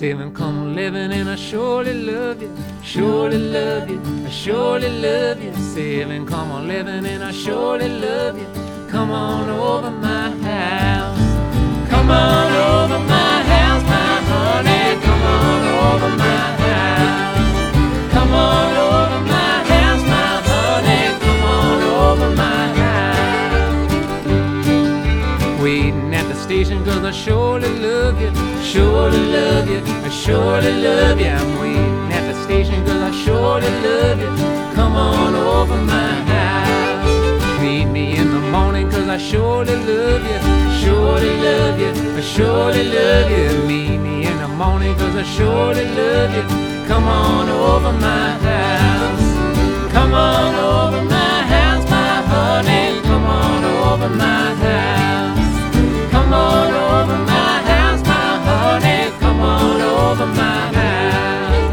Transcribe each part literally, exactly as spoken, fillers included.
Seven, come living and I surely love you, surely love you, I surely love you. Seven, come on living and I surely love you. Come on over my house, come on over my house, my honey. Come on over my house, come on over my house, my honey. Come on over my house. Waiting at the station 'cause I surely love you, surely love you, I surely love you. I'm waiting at the station 'cause I surely love you. Come on over my house. Meet me in the morning 'cause I surely love you, surely love you, I surely love you. Meet me in the morning 'cause I surely love you. Come on over my house, come on over my house, my honey. Come on over my house, come on over my house, my honey. Come on over my house.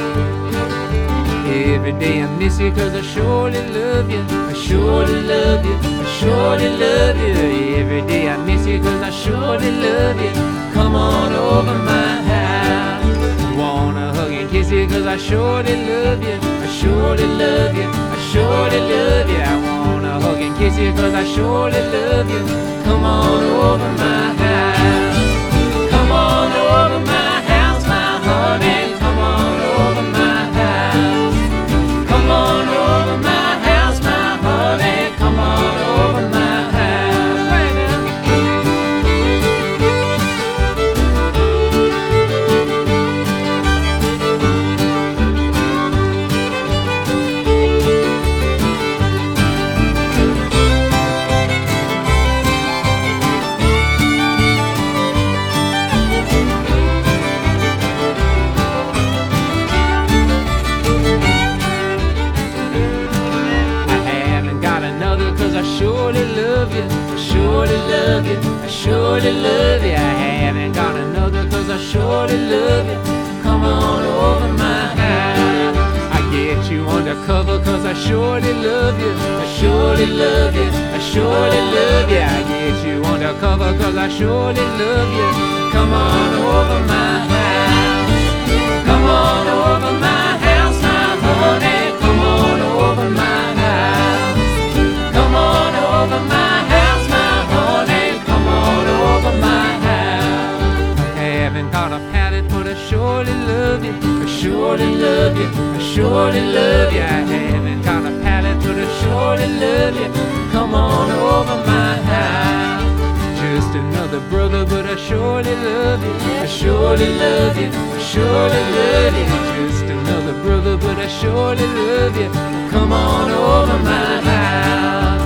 Every day I miss you 'cause I surely love you, I surely love you, I surely love you. Every day I miss you 'cause I surely love you. Come on over my house. Wanna hug and kiss you 'cause I surely love you, I surely love you, I surely love you. I wanna hug and kiss you 'cause I surely love you. Come on over my house, come on over my house, my honey. Come on over my house, come on over my house, my honey. Come on over my house. Right now. Surely love you, I surely love you, I surely love you. I haven't got another 'cause I surely love you. Come on over my house. I get you undercover 'cause I surely love you, I surely love you, I surely love you. I get you undercover 'cause I surely love you. Come on over my house, come on over my house, my honey. Come on over my house, come on over my house, my honey. Come on over my house. I haven't got a palate, but I surely love you, I surely love you, I surely love you. I haven't got a palate, but I surely love you. Come on over my house. Just another brother, but I surely love you, I surely love you, I surely love you. Just another brother, but I surely love you. Come on over my house.